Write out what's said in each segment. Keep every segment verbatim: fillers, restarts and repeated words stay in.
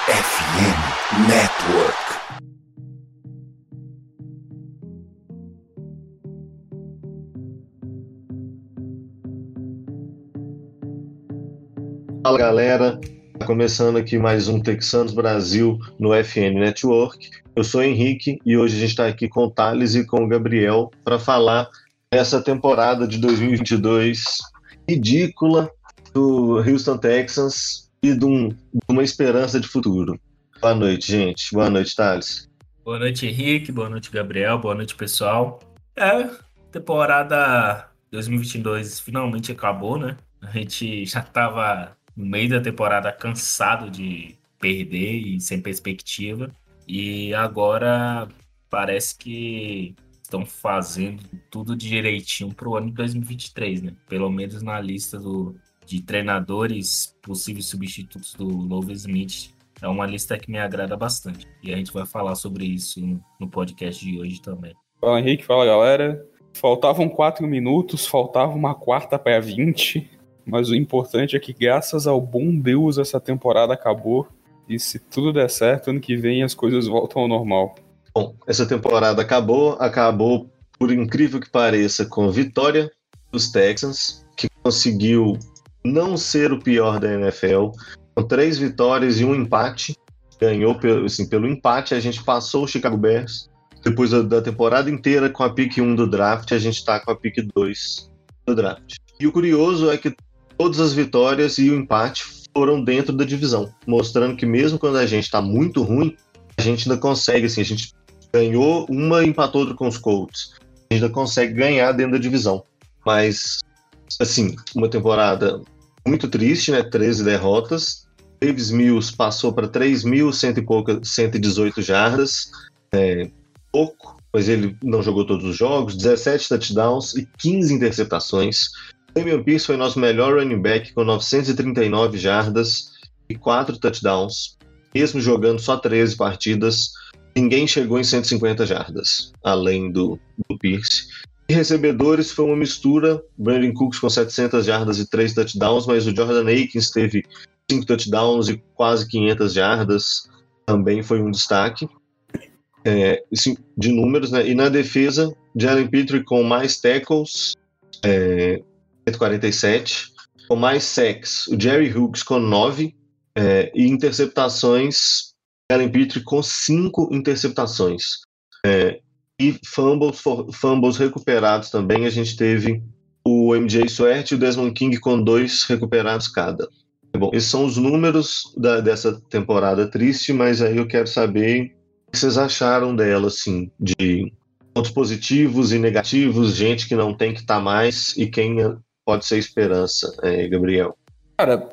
F M Network. Fala galera, tá começando aqui mais um Texanos Brasil no F M Network. Eu sou o Henrique e hoje a gente está aqui com o Thales e com o Gabriel para falar dessa temporada de dois mil e vinte e dois ridícula do Houston Texans e de, um, de uma esperança de futuro. Boa noite, gente. Boa noite, Thales. Boa noite, Henrique. Boa noite, Gabriel. Boa noite, pessoal. É, temporada dois mil e vinte e dois finalmente acabou, né? A gente já estava no meio da temporada cansado de perder e sem perspectiva. E agora parece que estão fazendo tudo direitinho para o ano de dois mil e vinte e três, né? Pelo menos na lista do, de treinadores possíveis substitutos do Lovie Smith. É uma lista que me agrada bastante. E a gente vai falar sobre isso no podcast de hoje também. Fala, Henrique. Fala, galera. Faltavam quatro minutos, faltava uma quarta para vinte. Mas o importante é que, graças ao bom Deus, essa temporada acabou. E se tudo der certo, ano que vem as coisas voltam ao normal. Bom, essa temporada acabou. Acabou, por incrível que pareça, com a vitória dos Texans, que conseguiu não ser o pior da N F L. Com três vitórias e um empate. Ganhou pelo, assim, pelo empate, a gente passou o Chicago Bears. Depois da temporada inteira com a pick um do draft, a gente está com a pick dois do draft. E o curioso é que todas as vitórias e o empate foram dentro da divisão, mostrando que mesmo quando a gente está muito ruim, a gente ainda consegue, assim, a gente ganhou uma e empatou outra com os Colts. A gente ainda consegue ganhar dentro da divisão. Mas, assim, uma temporada muito triste, né? treze derrotas. Davis Mills passou para três mil cento e pouca, cento e dezoito jardas. É, pouco, mas ele não jogou todos os jogos. dezessete touchdowns e quinze interceptações. Damian Pierce foi nosso melhor running back com novecentas e trinta e nove jardas e quatro touchdowns. Mesmo jogando só treze partidas, ninguém chegou em cento e cinquenta jardas, além do, do Pierce. E recebedores foi uma mistura. Brandon Cooks com setecentas jardas e três touchdowns, mas o Jordan Akins teve cinco touchdowns e quase quinhentas jardas. Também foi um destaque. É, de números, né? E na defesa, Jalen Pitre com mais tackles, é, cento e quarenta e sete, com mais sacks, o Jerry Hughes com nove, é, e interceptações, Jalen Pitre com cinco interceptações. É, e fumbles, fumbles recuperados também, a gente teve o M J Sweat e o Desmond King com dois recuperados cada. Bom, esses são os números da, dessa temporada triste, mas aí eu quero saber o que vocês acharam dela, assim, de pontos positivos e negativos, gente que não tem que estar mais e quem pode ser esperança, é, Gabriel. Cara,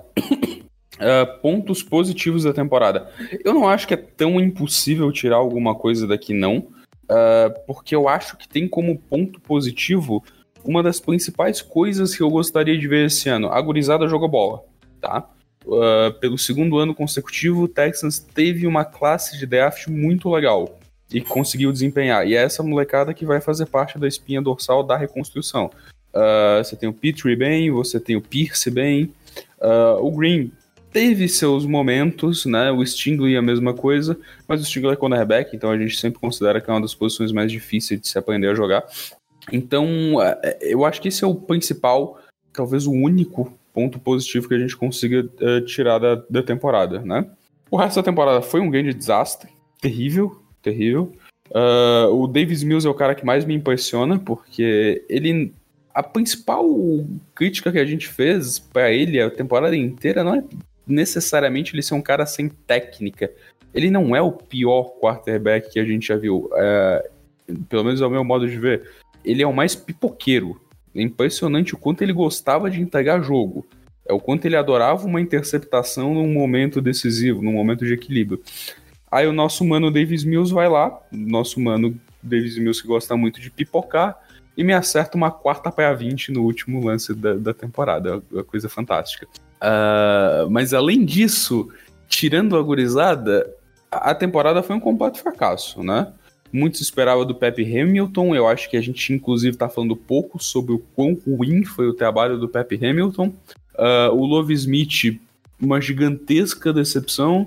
uh, pontos positivos da temporada. Eu não acho que é tão impossível tirar alguma coisa daqui, não, uh, porque eu acho que tem como ponto positivo uma das principais coisas que eu gostaria de ver esse ano. A gurizada jogou bola, tá? Uh, pelo segundo ano consecutivo, o Texans teve uma classe de draft muito legal e conseguiu desempenhar. E é essa molecada que vai fazer parte da espinha dorsal da reconstrução. Uh, você tem o Pitre bem, você tem o Pierce bem, uh, o Green teve seus momentos, né? O Stingley a mesma coisa, mas o Stingley é cornerback, então a gente sempre considera que é uma das posições mais difíceis de se aprender a jogar. Então, uh, eu acho que esse é o principal, talvez o único ponto positivo que a gente consiga uh, tirar da, da temporada, né? O resto da temporada foi um grande desastre, terrível, terrível. Uh, o Davis Mills é o cara que mais me impressiona, porque ele... A principal crítica que a gente fez pra ele a temporada inteira não é necessariamente ele ser um cara sem técnica. Ele não é o pior quarterback que a gente já viu. É, pelo menos é o meu modo de ver. Ele é o mais pipoqueiro. É impressionante o quanto ele gostava de entregar jogo. É o quanto ele adorava uma interceptação num momento decisivo, num momento de equilíbrio. Aí o nosso mano Davis Mills vai lá. Nosso mano Davis Mills que gosta muito de pipocar. E me acerta uma quarta para vinte no último lance da, da temporada. É uma coisa fantástica. Uh, mas além disso, tirando a gurizada, a temporada foi um completo fracasso, né? Muito se esperava do Pep Hamilton. Eu acho que a gente, inclusive, está falando pouco sobre o quão ruim foi o trabalho do Pep Hamilton. Uh, o Lovie Smith, uma gigantesca decepção.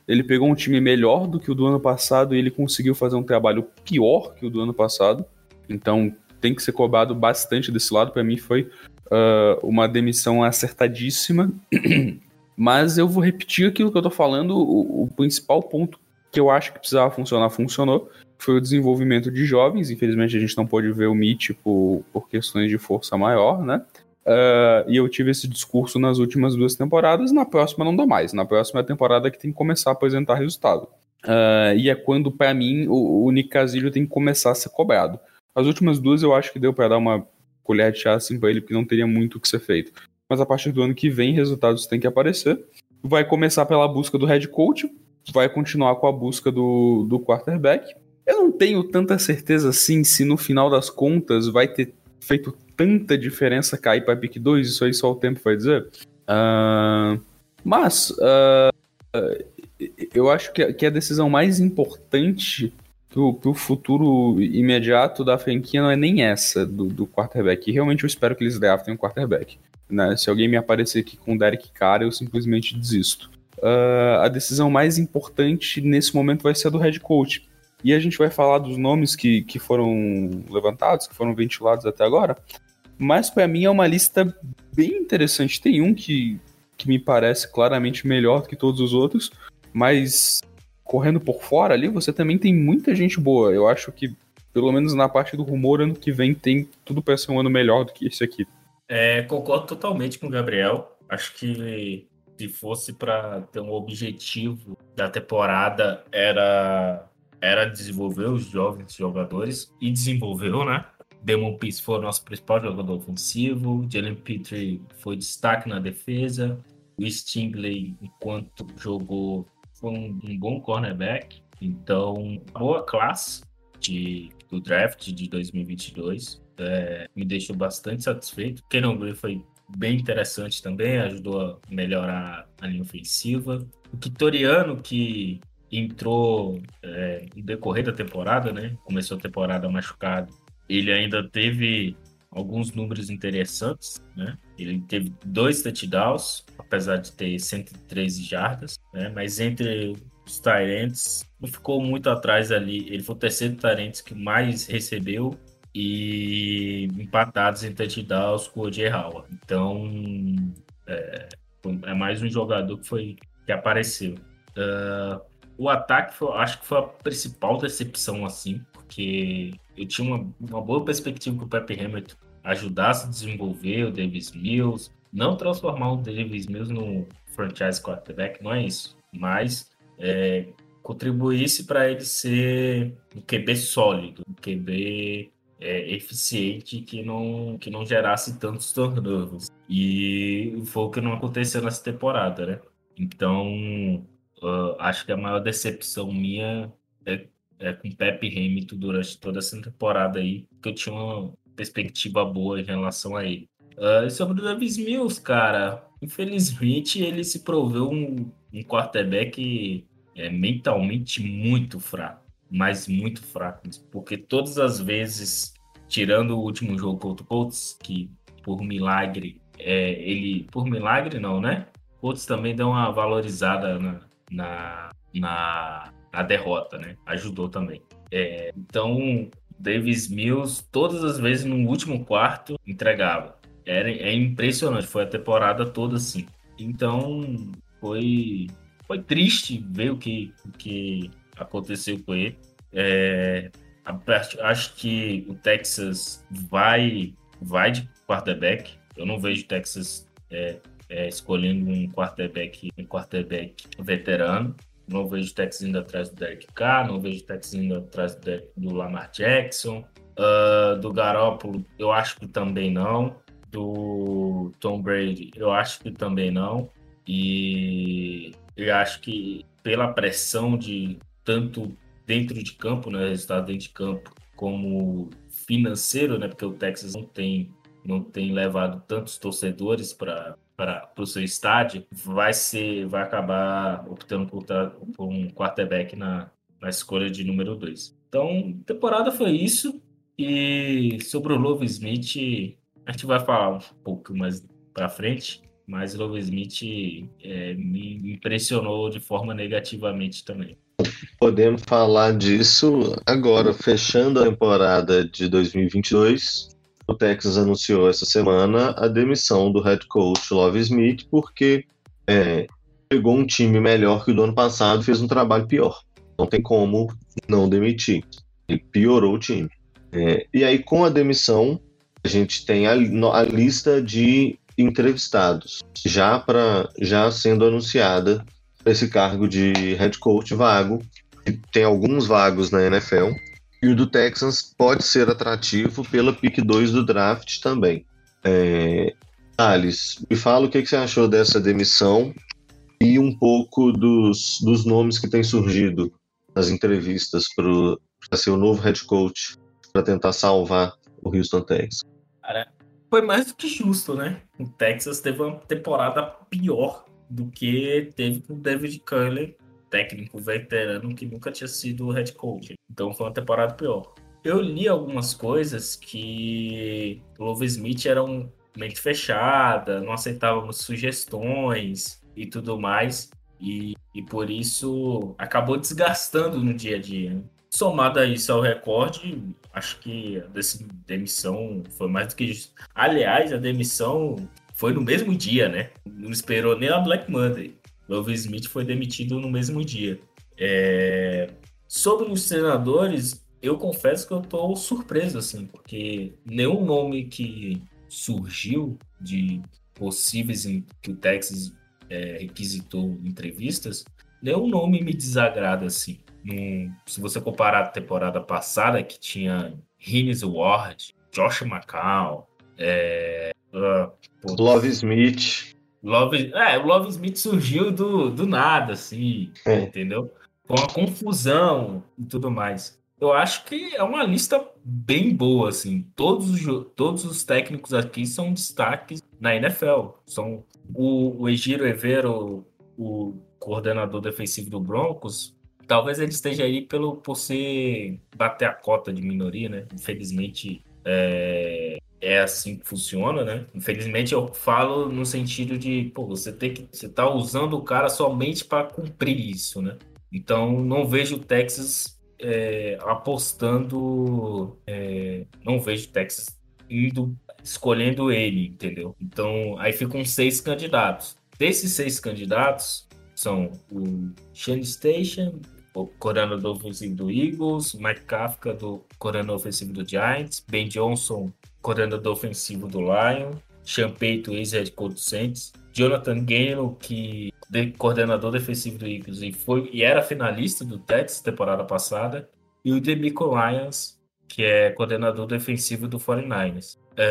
Ele pegou um time melhor do que o do ano passado e ele conseguiu fazer um trabalho pior que o do ano passado. Então tem que ser cobrado bastante desse lado. Para mim foi uh, uma demissão acertadíssima. Mas eu vou repetir aquilo que eu tô falando. O, o principal ponto que eu acho que precisava funcionar, funcionou. Foi o desenvolvimento de jovens. Infelizmente a gente não pôde ver o Mitch por, por questões de força maior, né? Uh, e eu tive esse discurso nas últimas duas temporadas. Na próxima não dá mais. Na próxima é a temporada que tem que começar a apresentar resultado. Uh, e é quando, pra mim, o, o Nick Casillo tem que começar a ser cobrado. As últimas duas eu acho que deu pra dar uma colher de chá assim pra ele, porque não teria muito o que ser feito. Mas a partir do ano que vem, resultados têm que aparecer. Vai começar pela busca do head coach, vai continuar com a busca do, do quarterback. Eu não tenho tanta certeza assim se no final das contas vai ter feito tanta diferença cair para pick dois, isso aí só o tempo vai dizer. Uh, mas uh, eu acho que, que a decisão mais importante pro, pro futuro imediato da franquia não é nem essa do, do quarterback. E realmente eu espero que eles draftem um quarterback. Né? Se alguém me aparecer aqui com o Derek Carr, eu simplesmente desisto. Uh, a decisão mais importante nesse momento vai ser a do head coach. E a gente vai falar dos nomes que, que foram levantados, que foram ventilados até agora. Mas para mim é uma lista bem interessante. Tem um que, que me parece claramente melhor do que todos os outros, mas correndo por fora ali, você também tem muita gente boa. Eu acho que, pelo menos na parte do rumor, ano que vem tem tudo para ser um ano melhor do que esse aqui. É, concordo totalmente com o Gabriel. Acho que se fosse para ter um objetivo da temporada, era, era desenvolver os jovens jogadores, e desenvolveu, né? Damon Pierce foi o nosso principal jogador ofensivo, Jalen Pitre foi destaque na defesa, o Stingley, enquanto jogou, foi um, um bom cornerback. Então, boa classe de, do draft de dois mil e vinte e dois. É, me deixou bastante satisfeito. Kenan Green foi bem interessante também, ajudou a melhorar a linha ofensiva. O Quitoriano, que entrou é, no decorrer da temporada, né? Começou a temporada machucado. Ele ainda teve alguns números interessantes, né? Ele teve dois touchdowns, apesar de ter cento e treze jardas, né? Mas entre os tight ends, não ficou muito atrás ali. Ele foi o terceiro tight end que mais recebeu e empatados em touchdowns com o O J Howard. Então, é, é mais um jogador que, foi, que apareceu. Uh, o ataque, foi, acho que foi a principal decepção, assim, porque eu tinha uma, uma boa perspectiva que o Pep Hamilton ajudasse a desenvolver o Davis Mills, não transformar o Davis Mills no franchise quarterback, não é isso, mas é, contribuísse para ele ser um Q B sólido, um Q B é, eficiente, que não, que não gerasse tantos turnovers. E foi o que não aconteceu nessa temporada, né? Então, uh, acho que a maior decepção minha é É, com Pep Hamilton durante toda essa temporada aí, que eu tinha uma perspectiva boa em relação a ele. Uh, sobre o Davis Mills, cara, infelizmente ele se proveu um, um quarterback é, mentalmente muito fraco, mas muito fraco, porque todas as vezes, tirando o último jogo contra o Colts, que por milagre, é, ele, por milagre não, né? O Colts também deu uma valorizada na, na, na a derrota, né? Ajudou também. É, então, Davis Mills, todas as vezes no último quarto, entregava. Era, é impressionante, foi a temporada toda assim. Então, foi, foi triste ver o que, o que aconteceu com ele. É, acho que o Texas vai, vai de quarterback. Eu não vejo o Texas é, é, escolhendo um quarterback, um quarterback veterano. Não vejo o Texas indo atrás do Derek Carr, não vejo o Texas indo atrás do, do Lamar Jackson. Uh, do Garoppolo, eu acho que também não. Do Tom Brady, eu acho que também não. E eu acho que pela pressão de tanto dentro de campo, né, resultado dentro de campo, como financeiro, né, porque o Texas não tem, não tem levado tantos torcedores para para o seu estádio, vai ser, vai acabar optando por, por um quarterback na, na escolha de número dois. Então, temporada foi isso. E sobre o Lovie Smith, a gente vai falar um pouco mais para frente. mas o Lovie Smith é, me impressionou de forma negativamente também. Podemos falar disso agora, fechando a temporada de dois mil e vinte e dois. O Texas anunciou essa semana a demissão do head coach Lovie Smith porque é, pegou um time melhor que o do ano passado e fez um trabalho pior. Não tem como não demitir. Ele piorou o time. É, e aí, com a demissão, a gente tem a, a lista de entrevistados já, pra, já sendo anunciada para esse cargo de head coach vago. Tem alguns vagos na N F L. E o do Texans pode ser atrativo pela pick dois do draft também. É, Alice, me fala o que, que você achou dessa demissão e um pouco dos, dos nomes que têm surgido nas entrevistas para ser o novo head coach, para tentar salvar o Houston Texans. Cara, foi mais do que justo, né? O Texas teve uma temporada pior do que teve com o David Culley, técnico veterano que nunca tinha sido head coach. Então foi uma temporada pior. Eu li algumas coisas que o Lovie Smith era um mente fechada, não aceitava sugestões e tudo mais, e, e por isso acabou desgastando no dia a dia, né? Somado a isso ao recorde, acho que a demissão foi mais do que justo. Aliás, a demissão foi no mesmo dia, né? Não esperou nem a Black Monday. Lovie Smith foi demitido no mesmo dia. É... Sobre os treinadores, eu confesso que eu tô surpreso, assim, porque nenhum nome que surgiu de possíveis que o Texas é, requisitou entrevistas, nenhum nome me desagrada, assim. Num, se você comparar a temporada passada, que tinha Hines Ward, Josh McCown, é, uh, Lovie Smith. Love, é, o Lovie Smith surgiu do, do nada, assim, é. Entendeu? Com uma confusão e tudo mais. Eu acho que é uma lista bem boa, assim. Todos os, todos os técnicos aqui são destaques na N F L. São o, o Ejiro Evero, o coordenador defensivo do Broncos. Talvez ele esteja aí pelo, por ser bater a cota de minoria, né? Infelizmente, é, é assim que funciona, né? Infelizmente, eu falo no sentido de, pô, você tem que, você tá usando o cara somente para cumprir isso, né? Então, não vejo o Texas é, apostando, é, não vejo o Texas indo, escolhendo ele, entendeu? Então, aí ficam seis candidatos. Desses seis candidatos, são o Shane Station, o coordenador ofensivo do Eagles, Mike Kafka, do coordenador ofensivo do Giants, Ben Johnson, coordenador ofensivo do Lion, Sean Payton, ex-head coach do Saints, Jonathan Gannon, que é coordenador defensivo do Eagles e, foi, e era finalista do Texas temporada passada, e o DeMeco Ryans, que é coordenador defensivo do forty-niners.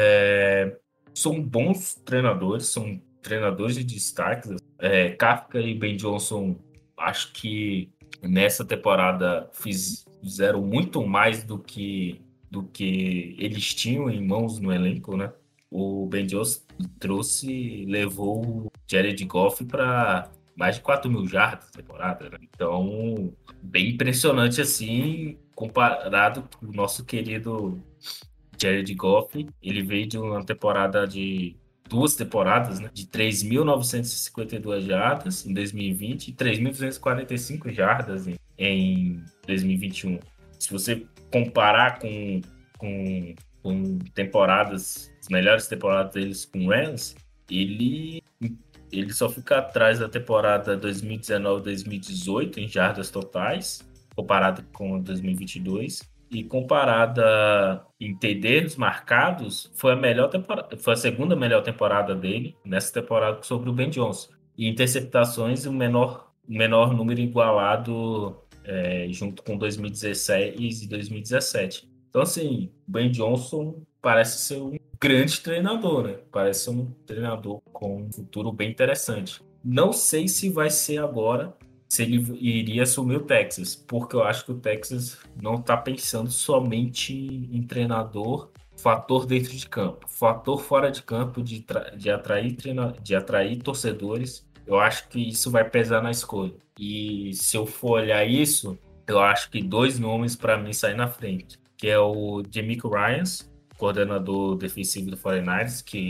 É, são bons treinadores, são treinadores de destaque. É, Kafka e Ben Johnson, acho que nessa temporada fiz, fizeram muito mais do que, do que eles tinham em mãos no elenco, né? O Ben Johnson trouxe, levou o Jared Goff para mais de quatro mil jardas na temporada, né? Então, bem impressionante assim, comparado com o nosso querido Jared Goff. Ele veio de uma temporada de duas temporadas, né, de três mil novecentas e cinquenta e duas jardas em dois mil e vinte e três mil duzentas e quarenta e cinco jardas em, em dois mil e vinte e um. Se você comparar com, com, com temporadas, as melhores temporadas deles com o Rams, ele, ele só fica atrás da temporada dois mil e dezenove dois mil e dezoito em jardas totais, comparado com dois mil e vinte e dois. E comparada em T Ds marcados, foi a melhor temporada, foi a segunda melhor temporada dele nessa temporada sobre o Ben Johnson. E interceptações, o menor, menor número igualado é, junto com dois mil e dezesseis e dois mil e dezessete. Então, assim, o Ben Johnson parece ser um grande treinador, né? Parece ser um treinador com um futuro bem interessante. Não sei se vai ser agora, se ele iria assumir o Texas, porque eu acho que o Texas não está pensando somente em treinador, fator dentro de campo, fator fora de campo de, de, atrair, treina, de atrair torcedores. Eu acho que isso vai pesar na escolha. E se eu for olhar isso, eu acho que dois nomes para mim saem na frente, que é o DeMeco Ryans, coordenador defensivo do forty-niners, que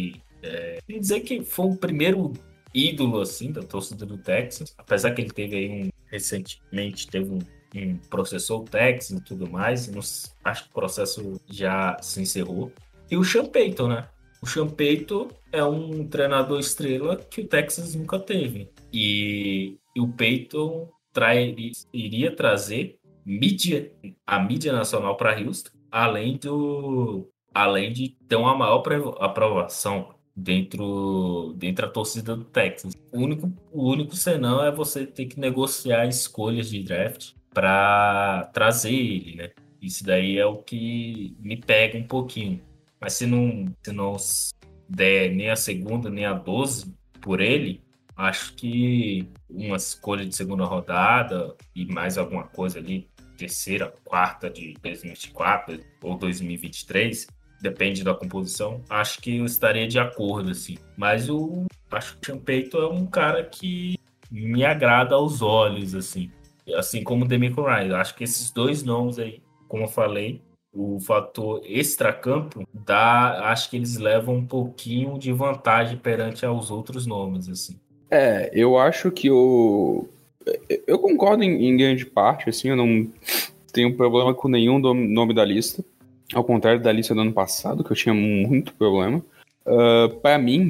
É, quer dizer que foi o primeiro ídolo, assim, da torcida do Texas, apesar que ele teve aí um, recentemente, teve um, um processou o Texas e tudo mais, não, acho que o processo já se encerrou. E o Sean Payton, né? O Sean Payton é um treinador estrela que o Texas nunca teve. E, e o Payton trai, iria trazer mídia, a mídia nacional para Houston, além, do, além de ter uma maior aprovação dentro, dentro da torcida do Texas. O único, o único senão é você ter que negociar escolhas de draft para trazer ele, né? Isso daí é o que me pega um pouquinho. Mas se não, se não der nem a segunda, nem a doze por ele, acho que uma escolha de segunda rodada e mais alguma coisa ali, terceira, quarta de dois mil e vinte e quatro ou dois mil e vinte e três, depende da composição, acho que eu estaria de acordo, assim. Mas o, acho que o Sean Payton é um cara que me agrada aos olhos, assim. Assim como o DeMeco Ryan. Acho que esses dois nomes aí, como eu falei, o fator extracampo, dá, acho que eles levam um pouquinho de vantagem perante aos outros nomes, assim. É, eu acho que o... Eu concordo em, em grande parte, assim, eu não tenho problema com nenhum nome da lista. Ao contrário da lista do ano passado, que eu tinha muito problema. Uh, para mim,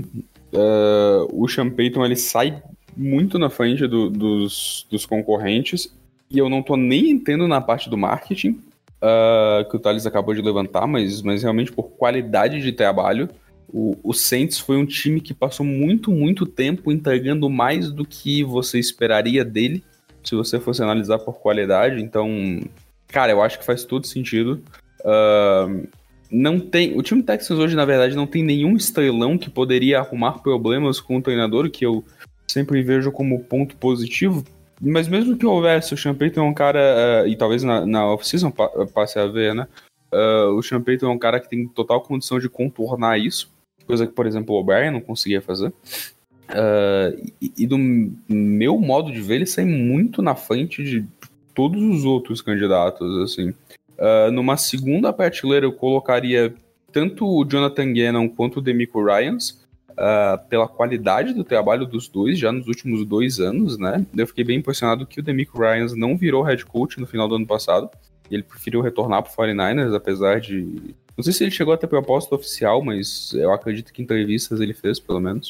uh, o Sean Payton, ele sai muito na frente do, dos, dos concorrentes. E eu não tô nem entrando na parte do marketing, uh, que o Thales acabou de levantar, mas, mas realmente por qualidade de trabalho. O, o Saints foi um time que passou muito, muito tempo entregando mais do que você esperaria dele, se você fosse analisar por qualidade. Então, cara, eu acho que faz todo sentido. Uh, não tem, o time Texans hoje, na verdade, não tem nenhum estrelão que poderia arrumar problemas com o treinador, que eu sempre vejo como ponto positivo. Mas mesmo que houvesse, o Sean Payton é um cara, uh, e talvez na, na off-season pa- passe a ver, né? Uh, o Sean Payton é um cara que tem total condição de contornar isso, coisa que, por exemplo, o O'Brien não conseguia fazer. Uh, e, e do meu modo de ver, ele sai muito na frente de todos os outros candidatos, assim. Uh, numa segunda prateleira eu colocaria tanto o Jonathan Gannon quanto o DeMeco Ryans, uh, pela qualidade do trabalho dos dois já nos últimos dois anos, né? Eu fiquei bem impressionado que o DeMeco Ryans não virou head coach no final do ano passado. Ele preferiu retornar para o quarenta e nine ers, apesar de... Não sei se ele chegou a ter proposta oficial, mas eu acredito que entrevistas ele fez, pelo menos.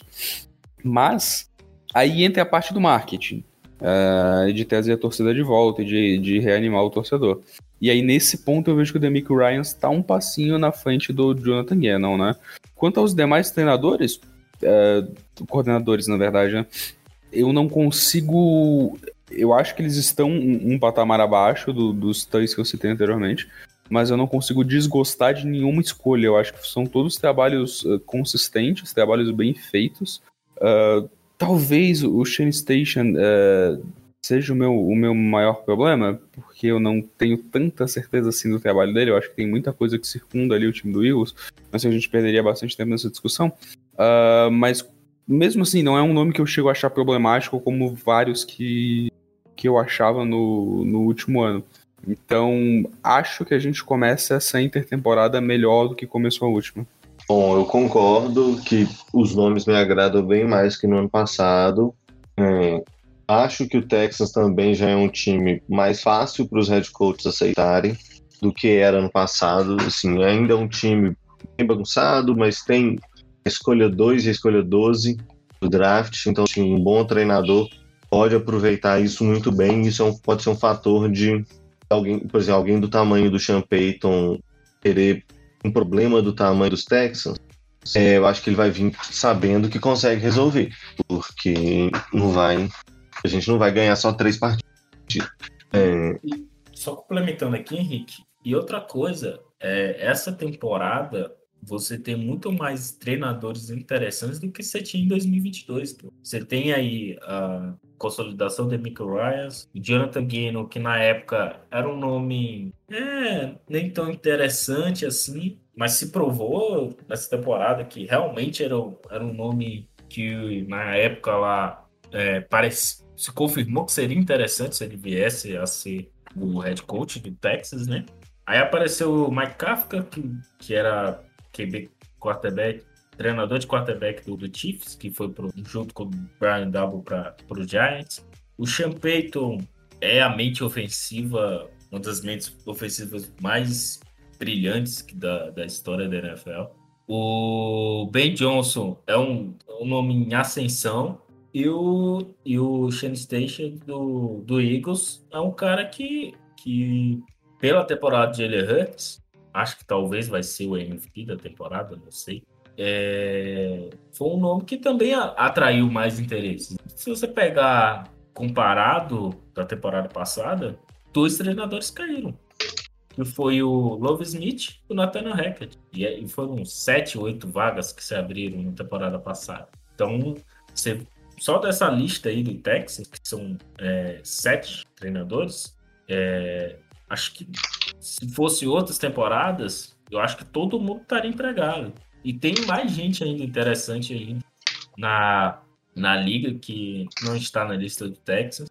Mas aí entra a parte do marketing, uh, de trazer a torcida de volta e de, de reanimar o torcedor. E aí, nesse ponto, eu vejo que o DeMeco Ryans está um passinho na frente do Jonathan Gannon, né? Quanto aos demais treinadores, uh, coordenadores, na verdade, né? Eu não consigo... Eu acho que eles estão um, um patamar abaixo do, dos três que eu citei anteriormente, mas eu não consigo desgostar de nenhuma escolha. Eu acho que são todos trabalhos uh, consistentes, trabalhos bem feitos. Uh, talvez o Shane Station uh, seja o meu, o meu maior problema, porque eu não tenho tanta certeza assim do trabalho dele. Eu acho que tem muita coisa que circunda ali o time do Eagles, mas a gente perderia bastante tempo nessa discussão. Uh, mas mesmo assim, não é um nome que eu chego a achar problemático como vários que, que eu achava no, no último ano. Então, acho que a gente começa essa intertemporada melhor do que começou a última. Bom, eu concordo que os nomes me agradam bem mais que no ano passado. É, acho que o Texas também já é um time mais fácil para os head coaches aceitarem do que era no passado. Assim, ainda é um time bem bagunçado, mas tem a escolha dois e a escolha doze do draft. Então, assim, um bom treinador pode aproveitar isso muito bem. Isso é um, pode ser um fator de alguém, por exemplo, alguém do tamanho do Sean Payton querer um problema do tamanho dos Texans. É, eu acho que ele vai vir sabendo que consegue resolver, porque não vai, a gente não vai ganhar só três partidas. É... Só complementando aqui, Henrique, e outra coisa, é, essa temporada você tem muito mais treinadores interessantes do que você tinha em dois mil e vinte e dois. Pô. Você tem aí a consolidação de DeMeco Ryans, o Jonathan Gannon, que na época era um nome é, nem tão interessante assim, mas se provou nessa temporada que realmente era, era um nome que na época lá é, parece, se confirmou que seria interessante se ele viesse a ser o head coach do Texas, né? Aí apareceu o Mike Kafka, que, que era Q B quarterback treinador de quarterback do, do Chiefs, que foi pro, junto com o Brian Daboll para o Giants. O Sean Payton é a mente ofensiva, uma das mentes ofensivas mais brilhantes da, da história da N F L. O Ben Johnson é um, um nome em ascensão. E o, e o Shane Steichen do, do Eagles é um cara que, que, pela temporada de Jalen Hurts, acho que talvez vai ser o M V P da temporada, não sei. É, foi um nome que também a, atraiu mais interesse. Se você pegar comparado da temporada passada, dois treinadores caíram. Que foi o Love Smith e o Nathaniel Hackett. E, e foram sete, oito vagas que se abriram na temporada passada. Então, você, só dessa lista aí do Texas, que são é, sete treinadores, é, acho que se fosse outras temporadas, eu acho que todo mundo estaria empregado. E tem mais gente ainda interessante ainda na, na liga que não está na lista do Texas,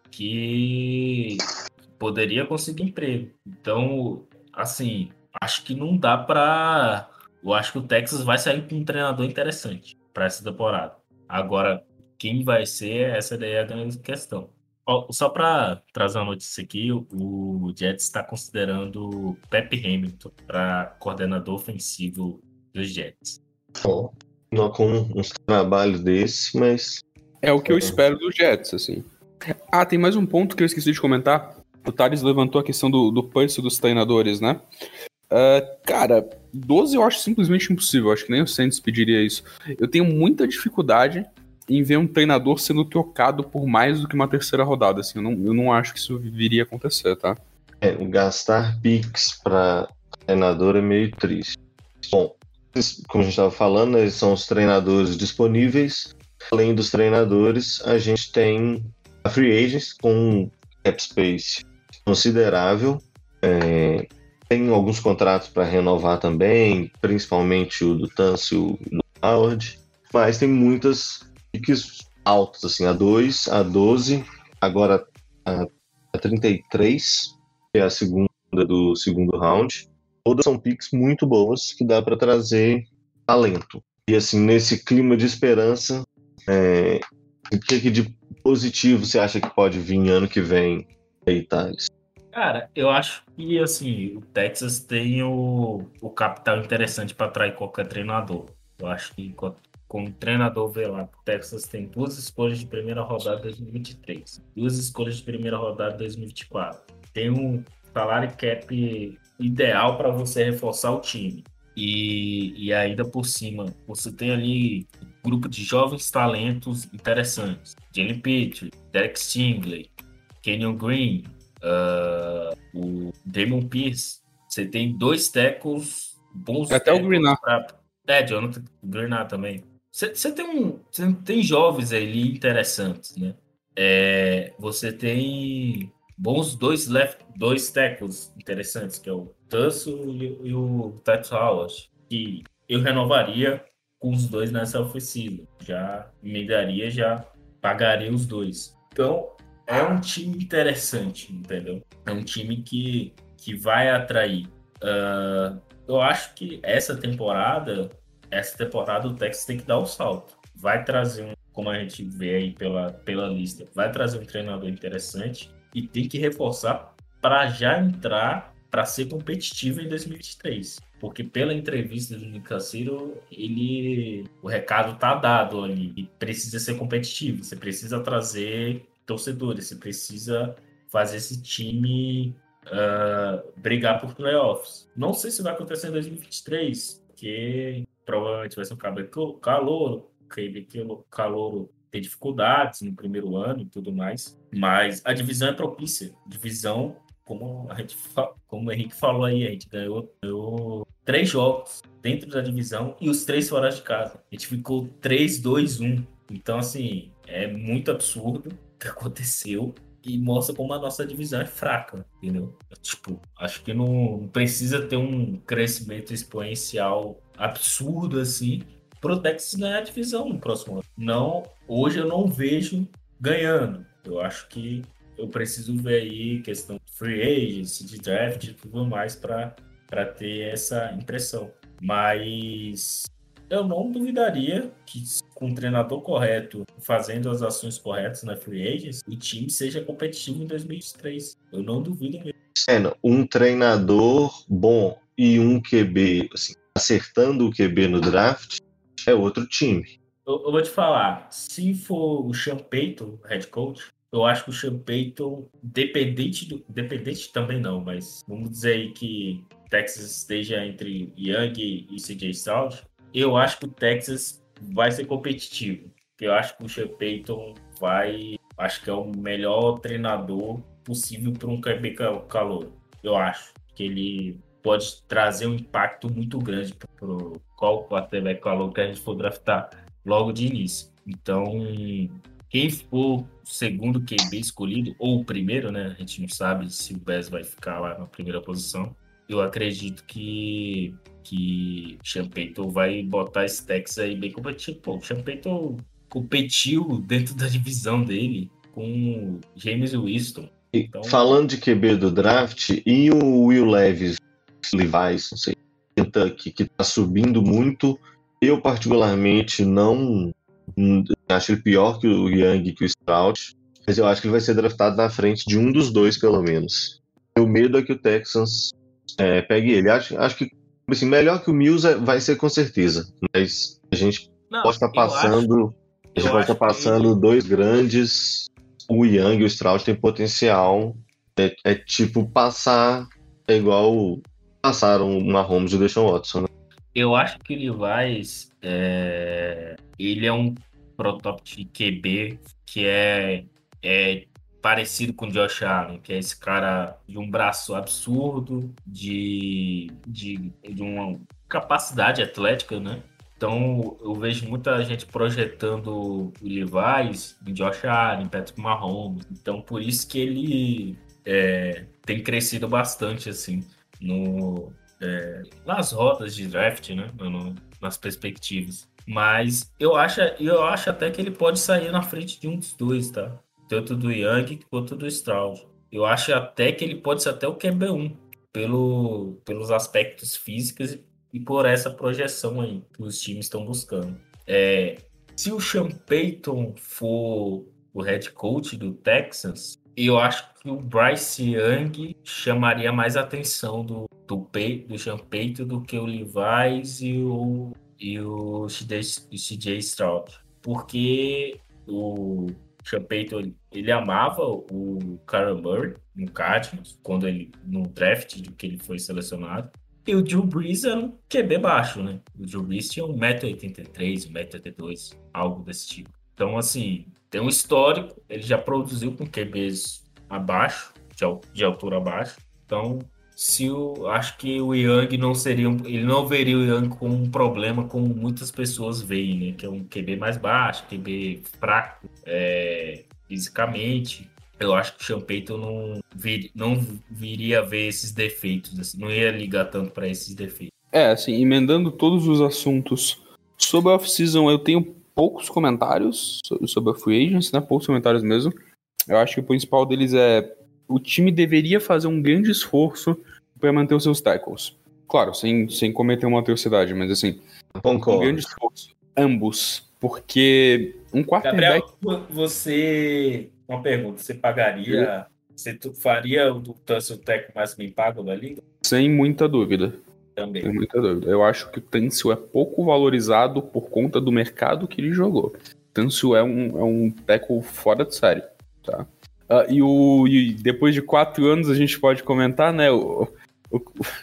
que poderia conseguir emprego. Então, assim, acho que não dá pra... Eu acho que o Texas vai sair com um treinador interessante para essa temporada. Agora, quem vai ser, essa daí é a grande questão. Ó, só para trazer uma notícia aqui, o Jets está considerando o Pep Hamilton para coordenador ofensivo dos Jets. Bom, não com uns trabalhos desse, mas... É o que eu espero do Jets, assim. Ah, tem mais um ponto que eu esqueci de comentar. O Thales levantou a questão do, do pulse dos treinadores, né? Uh, cara, doze eu acho simplesmente impossível. Acho que nem o Saints pediria isso. Eu tenho muita dificuldade em ver um treinador sendo trocado por mais do que uma terceira rodada. Assim, eu, não, eu não acho que isso viria a acontecer, tá? É, gastar picks para treinador é meio triste. Bom, como a gente estava falando, eles são os treinadores disponíveis. Além dos treinadores, a gente tem a free agents com cap space considerável. É, tem alguns contratos para renovar também, principalmente o do Tunsil e do Howard. Mas tem muitas piques altas, assim, a dois, a doze, agora a, a trinta e três, que é a segunda do segundo round. Todas são picks muito boas que dá para trazer talento. E assim, nesse clima de esperança, é, o que de positivo você acha que pode vir ano que vem aí, Thales? Cara, eu acho que assim, o Texas tem o, o capital interessante para atrair qualquer treinador. Eu acho que como treinador vê lá, o Texas tem duas escolhas de primeira rodada de dois mil e vinte e três, duas escolhas de primeira rodada de dois mil e vinte e quatro. Tem um salário cap ideal para você reforçar o time. E, e ainda por cima, você tem ali um grupo de jovens talentos interessantes. Jalen Pitre, Derek Stingley, Kenyon Green, uh, o Damon Pierce. Você tem dois tackles, bons Até o Greenar. Pra... É, Jonathan Greenar também. Você, você tem um, você tem jovens ali interessantes, né? É, você tem bons dois left, dois tackles interessantes, que é o Tussle e, e o Tytus Howard, que eu renovaria com os dois nessa oficina. Já emendaria, já pagaria os dois. Então, é um time interessante, entendeu? É um time que, que vai atrair. Uh, eu acho que essa temporada, essa temporada o Texas tem que dar o salto. Vai trazer um, como a gente vê aí pela, pela lista, vai trazer um treinador interessante e tem que reforçar para já entrar para ser competitivo em dois mil e vinte e três. Porque pela entrevista do Nick Cassiro, ele, o recado tá dado ali. E precisa ser competitivo. Você precisa trazer torcedores. Você precisa fazer esse time uh, brigar por playoffs. Não sei se vai acontecer em dois mil e vinte e três, porque provavelmente vai ser um calouro. Aquele calouro tem dificuldades no primeiro ano e tudo mais. Mas a divisão é propícia. Divisão, como, a gente, como o Henrique falou aí, a gente ganhou, ganhou três jogos dentro da divisão e os três fora de casa. A gente ficou três, dois, um. Então, assim, é muito absurdo o que aconteceu e mostra como a nossa divisão é fraca, entendeu? Tipo, acho que não precisa ter um crescimento exponencial absurdo, assim, pro Texas ganhar a divisão no próximo ano. Não, hoje eu não vejo ganhando. Eu acho que eu preciso ver aí questão de free agency, de draft e tudo mais para ter essa impressão. Mas eu não duvidaria que com o treinador correto, fazendo as ações corretas na Free Agents, o time seja competitivo em dois mil e vinte e três. Eu não duvido mesmo. Sendo um treinador bom e um Q B, assim, acertando o Q B no draft, é outro time. Eu, eu vou te falar, se for o Sean Payton, head coach, eu acho que o Sean Payton, dependente do. Dependente também não, mas vamos dizer aí que o Texas esteja entre Young e C J Stroud, eu acho que o Texas vai ser competitivo. Eu acho que o Sean Payton vai. Acho que é o melhor treinador possível para um Q B calor. Eu acho que ele pode trazer um impacto muito grande para o qual quarterback calor que a gente for draftar logo de início. Então, quem for o segundo Q B escolhido, ou o primeiro, né? A gente não sabe se o Bears vai ficar lá na primeira posição. Eu acredito que que Sean Payton vai botar esse Texas aí bem competitivo. Pô, o Sean Payton competiu dentro da divisão dele com o James Winston. Então... Falando de Q B do draft, e o Will Levis, Levi's, não sei, Kentucky, que tá subindo muito, eu particularmente não acho ele pior que o Young e que o Stroud, mas eu acho que ele vai ser draftado na frente de um dos dois, pelo menos. O medo é que o Texans é, pegue ele. Acho, acho que assim, melhor que o Mills vai ser com certeza, mas a gente não, pode estar passando, acho, a gente pode estar passando ele... dois grandes. O Young e o Stroud têm potencial, é, é tipo passar, é igual passaram o Mahomes e o Deshaun Watson, né? Eu acho que ele vai, é, ele é um protótipo de Q B que é, é parecido com o Josh Allen, que é esse cara de um braço absurdo, de, de, de uma capacidade atlética, né? Então, eu vejo muita gente projetando o Levi's, o Josh Allen, Patrick Mahomes. Então, por isso que ele é, tem crescido bastante, assim, no, é, nas rotas de draft, né? No, nas perspectivas. Mas eu acho, eu acho até que ele pode sair na frente de um dos dois, tá? Tanto do Young quanto do Stroud. Eu acho até que ele pode ser até o Q B um, pelo, pelos aspectos físicos e por essa projeção aí que os times estão buscando. É, se o Sean Payton for o head coach do Texans, eu acho que o Bryce Young chamaria mais atenção do, do, Pay, do Sean Payton do que o Levi's e o, e o C J Stroud. Porque o Sean Payton, ele amava o Kyler Murray no Cardinals, quando ele, no draft de que ele foi selecionado. E o Drew Brees era um Q B baixo, né? O Drew Brees tinha um metro e oitenta e três, um metro e oitenta e dois, algo desse tipo. Então, assim, tem um histórico, ele já produziu com Q Bs abaixo, de, de altura abaixo. Então, se o, acho que o Young não seria, um, ele não veria o Young como um problema como muitas pessoas veem, né? Que é um Q B mais baixo, Q B fraco, é, fisicamente. Eu acho que o Sean Payton não, vir, não viria a ver esses defeitos, assim, não ia ligar tanto para esses defeitos. É, assim, emendando todos os assuntos sobre a off-season, eu tenho poucos comentários sobre a Free Agents, né? Poucos comentários mesmo. Eu acho que o principal deles é o time deveria fazer um grande esforço para manter os seus tackles. Claro, sem, sem cometer uma atrocidade, mas assim, Concordo. Um grande esforço. Ambos. Porque um quarterback... Gabriel, você... Uma pergunta, você pagaria... Você faria o Tunsil Tech mais bem pago da liga? Sem muita dúvida. Também. Sem muita dúvida. Eu acho que o Tunsil é pouco valorizado por conta do mercado que ele jogou. Tunsil é um, é um tackle fora de série, tá? Uh, e, o, e depois de quatro anos a gente pode comentar, né, o, o,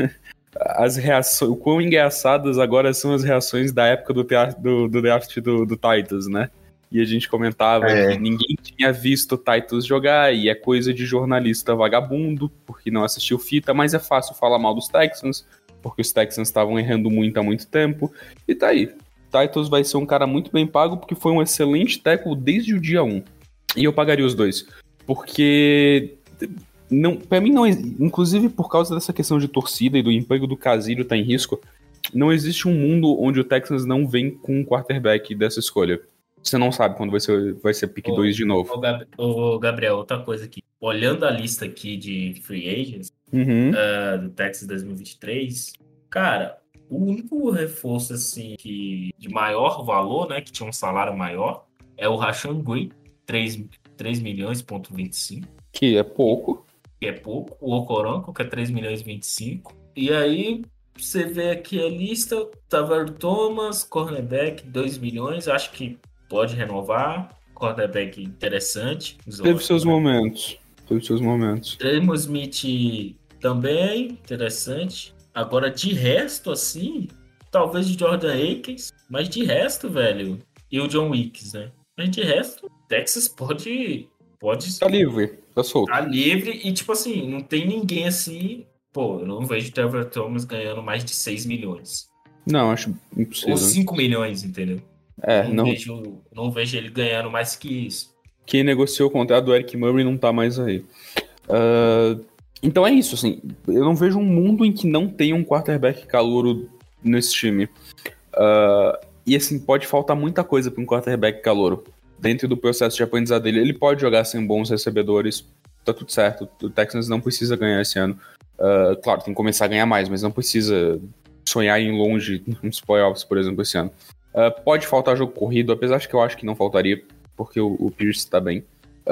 as reações, o quão engraçadas agora são as reações da época do, teatro, do, do draft do, do Titans, né? E a gente comentava é. que ninguém tinha visto o Titans jogar, e é coisa de jornalista vagabundo, porque não assistiu fita, mas é fácil falar mal dos Texans, porque os Texans estavam errando muito há muito tempo, e tá aí. Titans vai ser um cara muito bem pago, porque foi um excelente tackle desde o dia um. E eu pagaria os dois. Porque, não, pra mim, não, inclusive por causa dessa questão de torcida e do emprego do Casilho tá em risco, não existe um mundo onde o Texans não vem com um quarterback dessa escolha. Você não sabe quando vai ser, vai ser pick dois de novo. Ô, Gab, ô, Gabriel, outra coisa aqui. Olhando a lista aqui de free agents uhum. uh, do Texas dois mil e vinte e três, cara, o único reforço assim que de maior valor, né, que tinha um salário maior, é o Rashan Gui, três milhões ponto vinte e cinco, Que é pouco. que é pouco. O Okoronkwo, que é três milhões e vinte e cinco. E aí você vê aqui a lista, Tavares Thomas, cornerback, dois milhões, acho que pode renovar. Cornerback interessante. Teve seus momentos. Teve seus momentos. Tremor Smith também, interessante. Agora, de resto, assim, talvez o Jordan Akins, mas de resto, velho, e o John Wicks, né? Mas de resto, Texas pode... pode Tá livre, tá solto. Tá livre e, tipo assim, não tem ninguém assim... Pô, eu não vejo o Trevor Thomas ganhando mais de seis milhões. Não, acho impossível. Ou cinco milhões, entendeu? É, não, não... Vejo, não vejo ele ganhando mais que isso. Quem negociou o contrato do Eric Murray não tá mais aí. Uh, então é isso, assim. Eu não vejo um mundo em que não tenha um quarterback calouro nesse time. Uh, e assim, pode faltar muita coisa para um quarterback calouro. Dentro do processo de aprendizado dele, ele pode jogar sem bons recebedores. Tá tudo certo. O Texans não precisa ganhar esse ano. Uh, claro, tem que começar a ganhar mais, mas não precisa sonhar em longe nos playoffs, por exemplo, esse ano. Uh, pode faltar jogo corrido, apesar de que eu acho que não faltaria, porque o, o Pierce tá bem.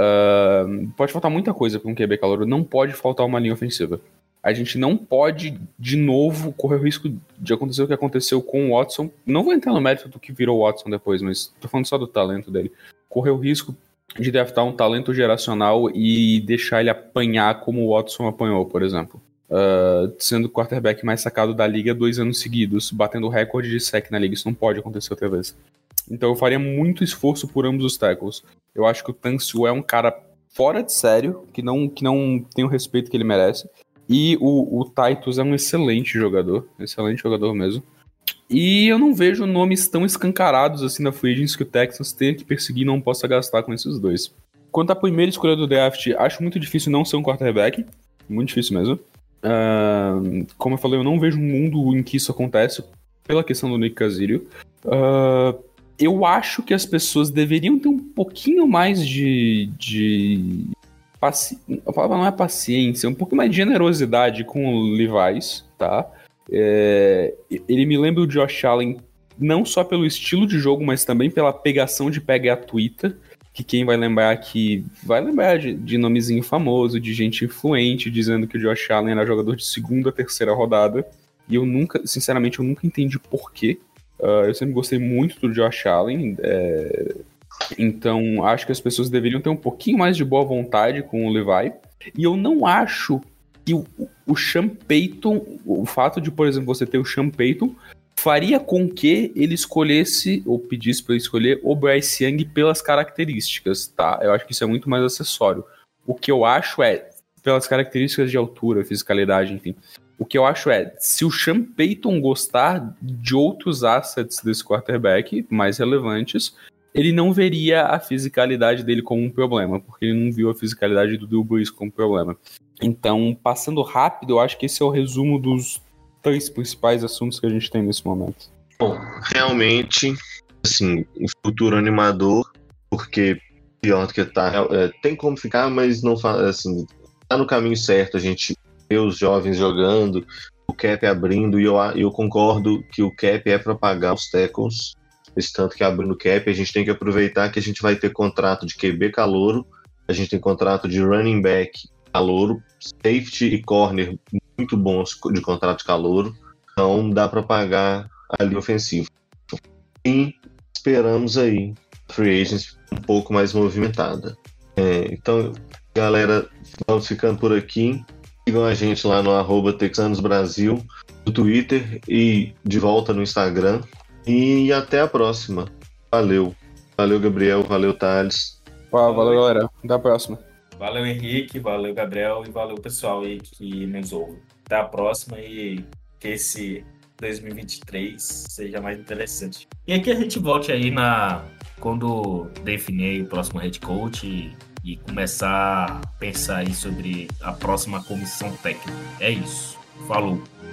Uh, pode faltar muita coisa para um Q B calouro. Não pode faltar uma linha ofensiva. A gente não pode, de novo, correr o risco de acontecer o que aconteceu com o Watson. Não vou entrar no mérito do que virou o Watson depois, mas tô falando só do talento dele. Correr o risco de draftar um talento geracional e deixar ele apanhar como o Watson apanhou, por exemplo. Uh, sendo o quarterback mais sacado da liga dois anos seguidos, batendo o recorde de sack na liga. Isso não pode acontecer outra vez. Então eu faria muito esforço por ambos os tackles. Eu acho que o Tunsil é um cara fora de sério, que não, que não tem o respeito que ele merece. E o, o Titus é um excelente jogador, excelente jogador mesmo. E eu não vejo nomes tão escancarados assim na free agency que o Texans tenha que perseguir e não possa gastar com esses dois. Quanto à primeira escolha do draft, acho muito difícil não ser um quarterback. Muito difícil mesmo. Uh, como eu falei, eu não vejo um mundo em que isso acontece pela questão do Nick Caserio. Uh, eu acho que as pessoas deveriam ter um pouquinho mais de... de paci... A palavra não é paciência, um pouco mais de generosidade com o Levi's, tá? É... Ele me lembra o Josh Allen não só pelo estilo de jogo, mas também pela pegação de pé gratuita, que quem vai lembrar aqui vai lembrar de, de nomezinho famoso, de gente influente, dizendo que o Josh Allen era jogador de segunda, terceira rodada, e eu nunca, sinceramente, eu nunca entendi porquê. Uh, eu sempre gostei muito do Josh Allen, é... então acho que as pessoas deveriam ter um pouquinho mais de boa vontade com o Levi, e eu não acho que o, o Sean Payton, o fato de, por exemplo, você ter o Sean Payton, faria com que ele escolhesse, ou pedisse para ele escolher, o Bryce Young pelas características, tá? Eu acho que isso é muito mais acessório. O que eu acho é, pelas características de altura, fisicalidade, enfim, o que eu acho é, se o Sean Payton gostar de outros assets desse quarterback mais relevantes, ele não veria a fisicalidade dele como um problema, porque ele não viu a fisicalidade do Drew Brees como um problema. Então, passando rápido, eu acho que esse é o resumo dos três principais assuntos que a gente tem nesse momento. Bom, realmente, assim, um futuro animador, porque pior do que tá, é, tem como ficar, mas não assim, tá no caminho certo, a gente vê os jovens jogando, o cap abrindo, e eu, eu concordo que o cap é para pagar os tackles, esse tanto que abrindo o cap, a gente tem que aproveitar que a gente vai ter contrato de Q B calouro, a gente tem contrato de running back calouro, safety e corner muito bons de contrato de calouro, então dá para pagar a linha ofensiva. E esperamos aí a free agency um pouco mais movimentada. É, então, galera, vamos ficando por aqui. Sigam a gente lá no arroba Texanos Brasil, no Twitter e de volta no Instagram. E até a próxima. Valeu. Valeu, Gabriel. Valeu, Thales. Ah, valeu, galera. Até a próxima. Valeu, Henrique, valeu, Gabriel, e valeu, pessoal aí que nos ouve. Até a próxima e que esse dois mil e vinte e três seja mais interessante. E aqui a gente volte aí na quando definir o próximo head coach e, e começar a pensar aí sobre a próxima comissão técnica. É isso. Falou.